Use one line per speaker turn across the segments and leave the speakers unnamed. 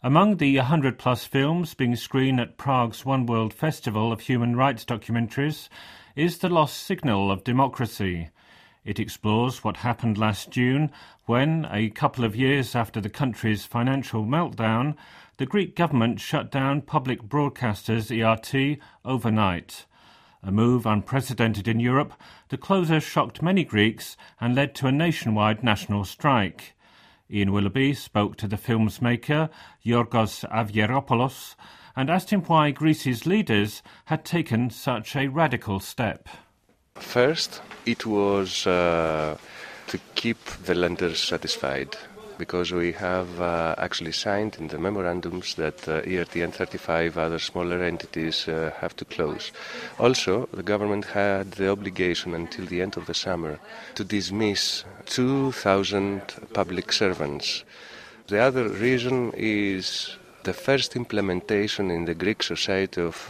Among the 100-plus films being screened at Prague's One World Festival of Human Rights Documentaries is The Lost Signal of Democracy. It explores what happened last June when, a couple of years after the country's financial meltdown, the Greek government shut down public broadcasters ERT overnight. A move unprecedented in Europe, the closure shocked many Greeks and led to a nationwide national strike. Ian Willoughby spoke to the film's maker, Yorgos Avgeropoulos, and asked him why Greece's leaders had taken such a radical step.
First, it was to keep the lenders satisfied, because we have actually signed in the memorandums that ERT and 35 other smaller entities have to close. Also, the government had the obligation until the end of the summer to dismiss 2,000 public servants. The other reason is the first implementation in the Greek society of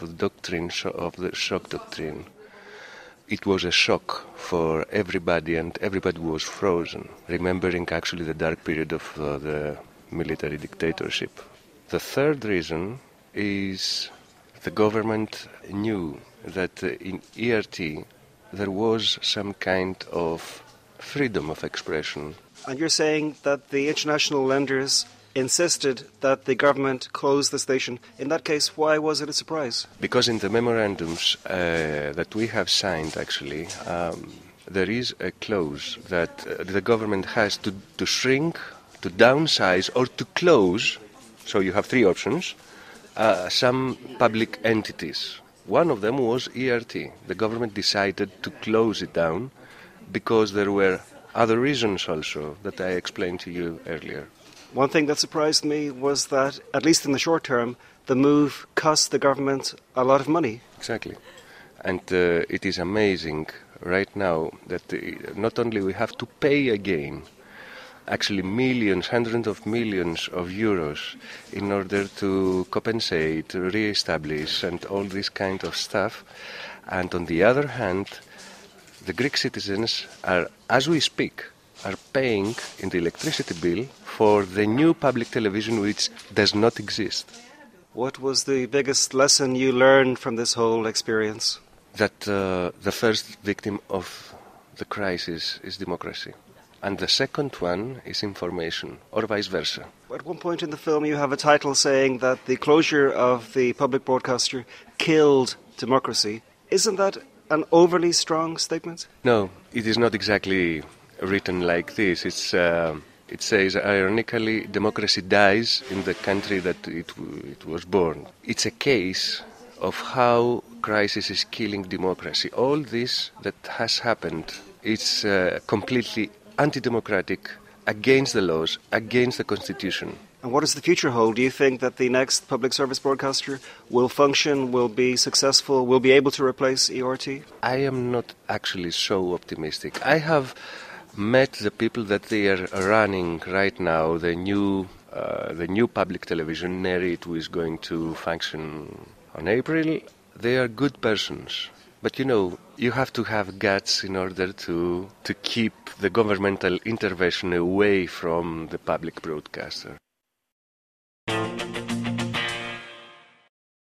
the shock doctrine. It was a shock for everybody, and everybody was frozen, remembering actually the dark period of the military dictatorship. The third reason is the government knew that in ERT there was some kind of freedom of expression.
And you're saying that the international lenders insisted that the government close the station. In that case, why was it a surprise?
Because in the memorandums that we have signed, actually, there is a clause that the government has to shrink, to downsize, or to close, so you have three options, some public entities. One of them was ERT. The government decided to close it down because there were other reasons also that I explained to you earlier.
One thing that surprised me was that, at least in the short term, the move cost the government a lot of money.
Exactly. And it is amazing right now that not only we have to pay again, actually millions, hundreds of millions of euros in order to compensate, re-establish, and all this kind of stuff. And on the other hand, the Greek citizens are, as we speak, are paying in the electricity bill for the new public television which does not exist.
What was the biggest lesson you learned from this whole experience?
That the first victim of the crisis is democracy. And the second one is information, or vice versa.
At one point in the film you have a title saying that the closure of the public broadcaster killed democracy. Isn't that an overly strong statement?
No, it is not exactly written like this. It says, ironically, democracy dies in the country that it was born. It's a case of how crisis is killing democracy. All this that has happened is completely anti-democratic, against the laws, against the constitution.
And what does the future hold? Do you think that the next public service broadcaster will function, will be successful, will be able to replace ERT?
I am not actually so optimistic. I have met the people that they are running right now, the new public television, NERIT, who is going to function on April. They are good persons. But you have to have guts in order to keep the governmental intervention away from the public broadcaster.